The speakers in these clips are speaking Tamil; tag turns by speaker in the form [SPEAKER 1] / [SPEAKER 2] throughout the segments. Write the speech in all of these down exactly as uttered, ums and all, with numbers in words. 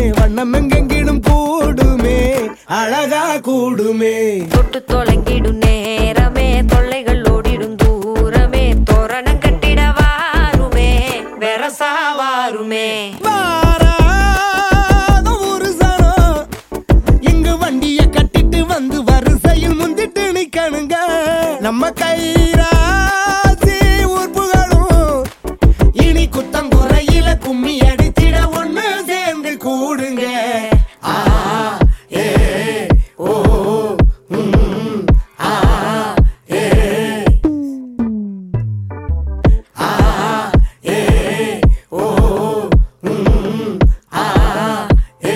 [SPEAKER 1] வண்ணம் எங்கெங்கிடும் கூடுமே அழகா கூடுமே
[SPEAKER 2] தொட்டு தொலைங்கிடும் நேரமே தொல்லைகள் ஓடிடும் தூரமே தோரணம் கட்டிட வாருமே வெரசா வாருமே
[SPEAKER 1] ஒரு சனம் இங்கு வண்டிய கட்டிட்டு வந்து வரிசையில் முந்திட்டு நிக்கணுங்க நம்ம கைராசி உறுப்புகளும் இனி குத்தங்குறையில கும்மி அடித்திட ஒண்ணு சேர்ந்து கூடுங்க ஆ ஏ ஓ ம் ஆ ஏ ஆ ஏ ஓ ம் ஆ ஏ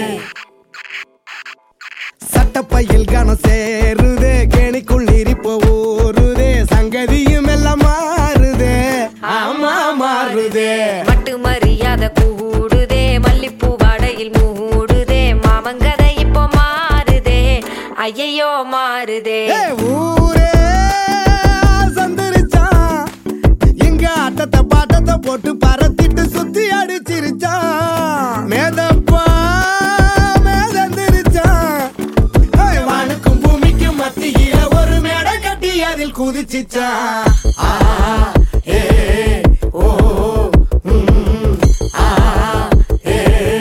[SPEAKER 1] சட்டப்பையில் கணம் சேருதே கேணிக்குள் இருப்ப ஊருதே சங்கதியும் எல்லாம் மாறுதே ஆமா மாறுதே
[SPEAKER 2] மட்டு மரியாதை கூடுதே மல்லிப்பூ வாடையில் மூடுதே மாமங்கதை இப்போ மாறுதே ஐயையோ மாறுதே
[SPEAKER 1] ஊரே சந்தரிச்சான் எங்க ஆட்டத்தை பாட்டத்தை போட்டு பரத்திட்டு சுத்தி அடிச்சிருச்சான் மேதப்பா மேதந்திருச்சான் வானுக்கும் பூமிக்கும் மத்தியில ஒரு மேடை கட்டி அதில் குதிச்சிச்சான் ஆ ஏ ஓ ம் ஆ ஏ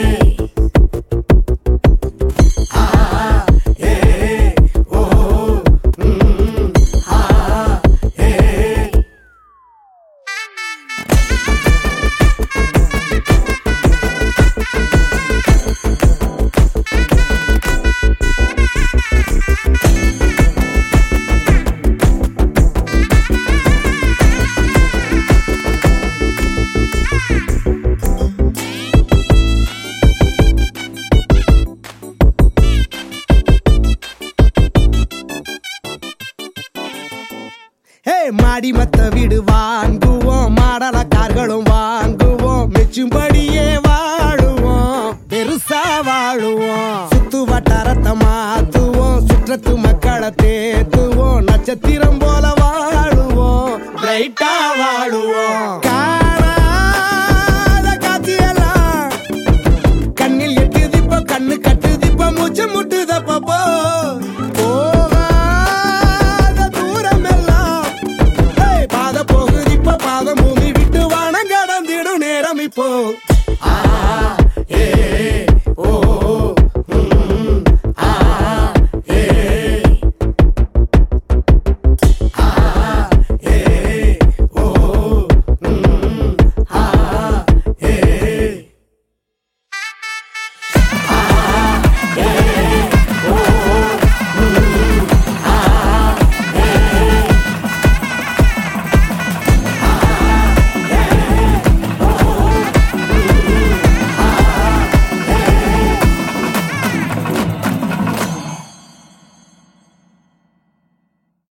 [SPEAKER 1] ஆ ஏ ஓ ம் ஆ ஏ மாடி மத்த வீடு வாங்குவோம் மாடல கார்களும் வாங்குவோம் மெச்சும்படியே வாழுவோம் பெருசா வாழுவோம் சுத்து வட்டாரத்தை மாத்துவோம் சுற்றத்து மக்களை தேத்துவோம் நட்சத்திரம் போல வாழுவோம் பிரைட்டா வாழுவோம் காணாத காட்சியெல்லாம் கண்ணில் எட்டுதிப்போ கண்ணு கட்டுதிப்போ மூச்சு முட்டுதப்போ பாதம் பூமி விட்டு வானம் கடந்திடும் நேரம் இப்போ ஆ